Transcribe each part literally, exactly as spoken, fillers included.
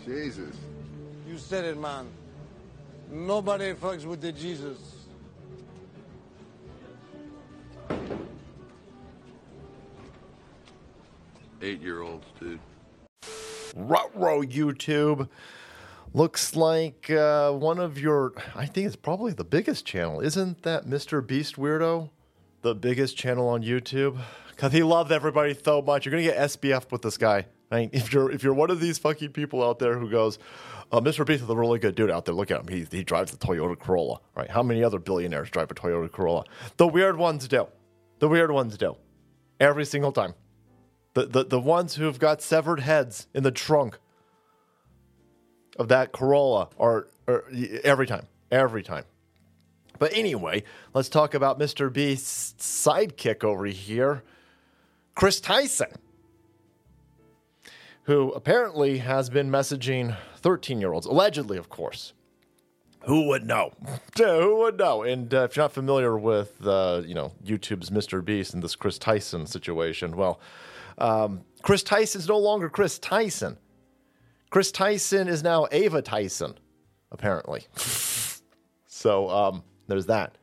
Jesus. You said it, man. Nobody fucks with the Jesus. Eight-year-olds, dude. Ruh-roh, YouTube. Looks like uh, one of your, I think it's probably the biggest channel. Isn't that Mister Beast Weirdo the biggest channel on YouTube? Because he loved everybody so much. You're going to get S B F with this guy. Right? If you're if you're one of these fucking people out there who goes, uh, Mister Beast is a really good dude out there. Look at him. He, he drives the Toyota Corolla. Right? How many other billionaires drive a Toyota Corolla? The weird ones do. The weird ones do. Every single time. The, the, the ones who've got severed heads in the trunk of that Corolla are, are every time, every time. But anyway, let's talk about Mister Beast's sidekick over here, Chris Tyson, who apparently has been messaging thirteen-year-olds, allegedly, of course. Who would know? Who would know? And uh, if you're not familiar with, uh, you know, YouTube's Mister Beast and this Chris Tyson situation, well, um, Chris Tyson's no longer Chris Tyson. Chris Tyson is now Ava Tyson, apparently. So um, there's that.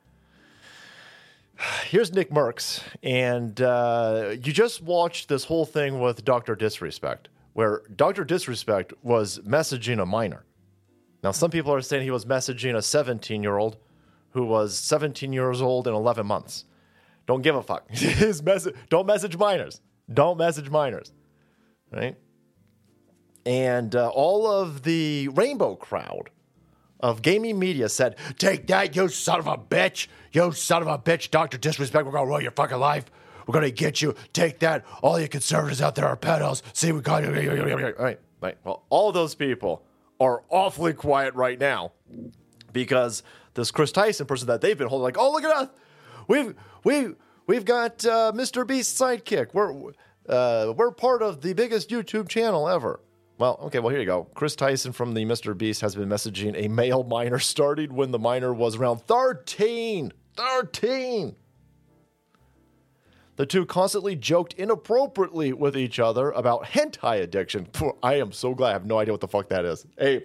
Here's Nick Merckx, and uh, you just watched this whole thing with Doctor Disrespect, where Doctor Disrespect was messaging a minor. Now, some people are saying he was messaging a seventeen-year-old who was seventeen years old and eleven months. Don't give a fuck. His message, don't message minors. Don't message minors, right? And uh, all of the Rainbow crowd of gaming media said, "Take that, you son of a bitch! You son of a bitch! Doctor Disrespect, we're gonna ruin your fucking life. We're gonna get you. Take that! All you conservatives out there are pedos. See, we got you." Right, right. Well, all those people are awfully quiet right now because this Chris Tyson person that they've been holding, like, "Oh, look at us! We've we we've got uh, Mister Beast's sidekick. We're uh, we're part of the biggest YouTube channel ever." Well, okay, well, here you go. Chris Tyson from the Mister Beast has been messaging a male minor starting when the minor was around thirteen. thirteen! The two constantly joked inappropriately with each other about hentai addiction. I am so glad I have no idea what the fuck that is. Hey,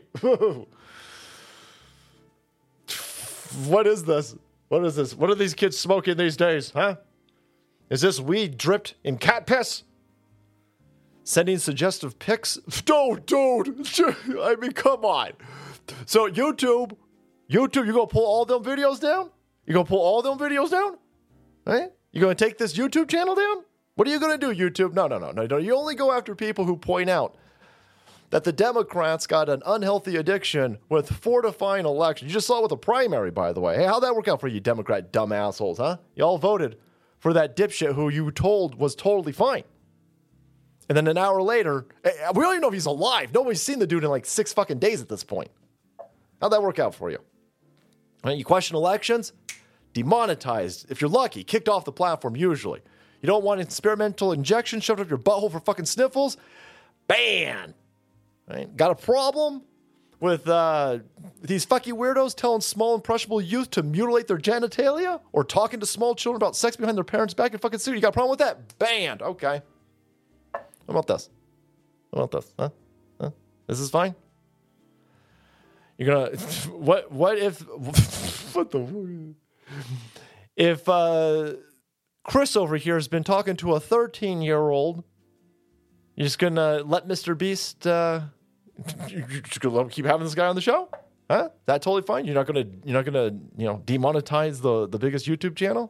what is this? What is this? What are these kids smoking these days, huh? Is this weed dripped in cat piss? Sending suggestive pics? No, dude. I mean, come on. So YouTube, YouTube, you gonna pull all them videos down? You gonna pull all them videos down? Right? You gonna take this YouTube channel down? What are you gonna do, YouTube? No, no, no, no, no. You only go after people who point out that the Democrats got an unhealthy addiction with fortifying elections. You just saw it with the primary, by the way. Hey, how'd that work out for you, Democrat dumb assholes, huh? You all voted for that dipshit who you told was totally fine. And then an hour later, we don't even know if he's alive. Nobody's seen the dude in like six fucking days at this point. How'd that work out for you? Right, you question elections? Demonetized. If you're lucky, kicked off the platform usually. You don't want experimental injection shoved up your butthole for fucking sniffles? Banned. Right? Got a problem with uh, these fucking weirdos telling small impressionable youth to mutilate their genitalia? Or talking to small children about sex behind their parents' back in fucking city? You got a problem with that? Banned. Okay. How about this? How about this? Huh? Huh? This is fine? You're gonna... What What if... What the... If uh, Chris over here has been talking to a thirteen-year-old, you're just gonna let Mister Beast... Uh, you're just gonna let him keep having this guy on the show? Huh? That totally fine? You're not gonna... You're not gonna, you know, demonetize the, the biggest YouTube channel?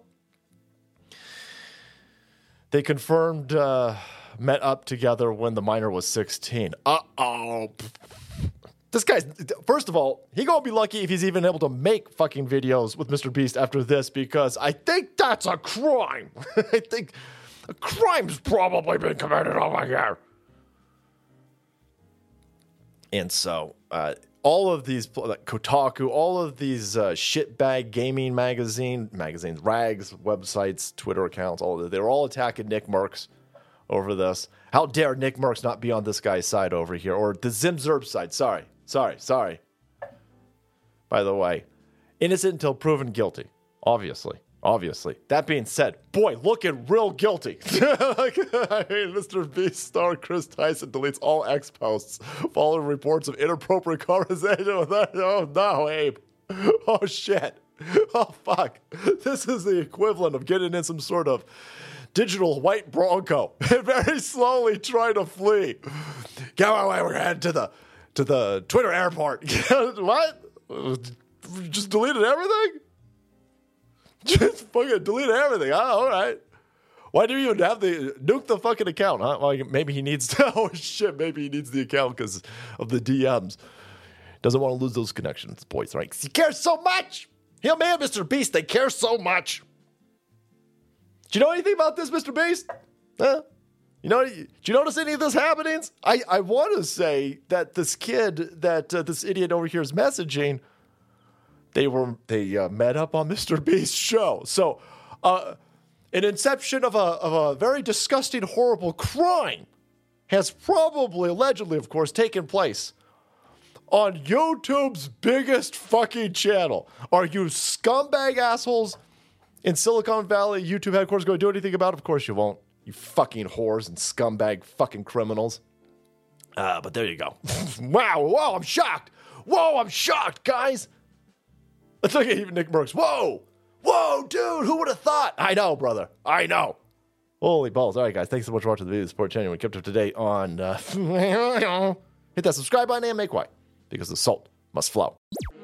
They confirmed... Uh, met up together when the minor was sixteen. Uh-oh. This guy's, first of all, he gonna be lucky if he's even able to make fucking videos with Mister Beast after this, because I think that's a crime. I think a crime's probably been committed over here. And so, uh, all of these, like Kotaku, all of these uh, shitbag gaming magazine, magazines, rags, websites, Twitter accounts, all of it, they're all attacking Nick Merckx over this. How dare Nick Merckx not be on this guy's side over here, or the Zim Zerb side. Sorry, sorry, sorry. By the way, innocent until proven guilty, obviously. Obviously. That being said, boy, looking real guilty. Like, I mean, Mister Beast star Chris Tyson deletes all X posts following reports of inappropriate conversation with that. Oh, no, Abe. Oh, shit. Oh, fuck. This is the equivalent of getting in some sort of digital white Bronco and very slowly trying to flee. Get away, we're heading to the, to the Twitter airport. What? Just deleted everything? Just fucking delete everything. Oh, all right. Why do you even have the nuke the fucking account? Huh? Well, maybe he needs to. Oh shit! Maybe he needs the account because of the D Ms. Doesn't want to lose those connections, boys. Right? He cares so much. Him and Mister Beast, they care so much. Do you know anything about this, Mister Beast? Huh? You know? Do you notice any of this happenings? I I want to say that this kid, that uh, this idiot over here is messaging. They were they uh, met up on Mister Beast's show. So, uh, an inception of a of a very disgusting, horrible crime has probably, allegedly, of course, taken place on YouTube's biggest fucking channel. Are you scumbag assholes in Silicon Valley, YouTube headquarters, going to do anything about it? Of course you won't. You fucking whores and scumbag fucking criminals. Uh, but there you go. Wow. Whoa, I'm shocked. Whoa, I'm shocked, guys. Let's look at even Nick Merckx. Whoa! Whoa, dude! Who would have thought? I know, brother. I know. Holy balls. All right, guys. Thanks so much for watching the video. Support channel. We kept up to date on... Uh, hit that subscribe button and make white. Because the salt must flow.